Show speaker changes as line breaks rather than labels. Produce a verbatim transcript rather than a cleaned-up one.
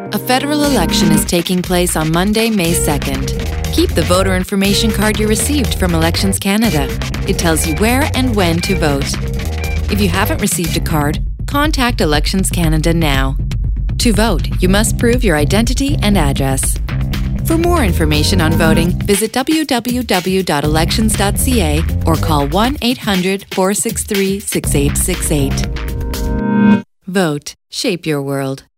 A federal election is taking place on Monday, May second. Keep the voter information card you received from Elections Canada. It tells you where and when to vote. If you haven't received a card, contact Elections Canada now. To vote, you must prove your identity and address. For more information on voting, visit w w w dot elections dot c a or call one eight hundred, four six three, six eight six eight. Vote. Shape your world.